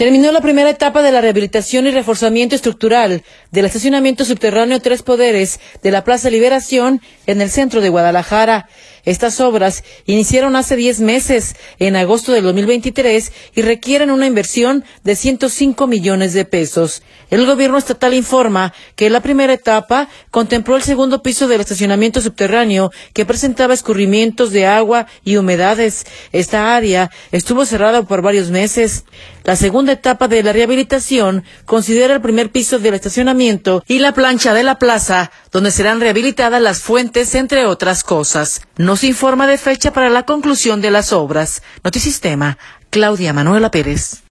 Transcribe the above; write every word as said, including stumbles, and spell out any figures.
Terminó la primera etapa de la rehabilitación y reforzamiento estructural del estacionamiento subterráneo Tres Poderes de la Plaza Liberación en el centro de Guadalajara. Estas obras iniciaron hace diez meses, en agosto del dos mil veintitrés, y requieren una inversión de ciento cinco millones de pesos. El gobierno estatal informa que la primera etapa contempló el segundo piso del estacionamiento subterráneo, que presentaba escurrimientos de agua y humedades. Esta área estuvo cerrada por varios meses. La segunda etapa de la rehabilitación considera el primer piso del estacionamiento y la plancha de la plaza, donde serán rehabilitadas las fuentes, entre otras cosas. No se informa de fecha para la conclusión de las obras. Notisistema, Claudia Manuela Pérez.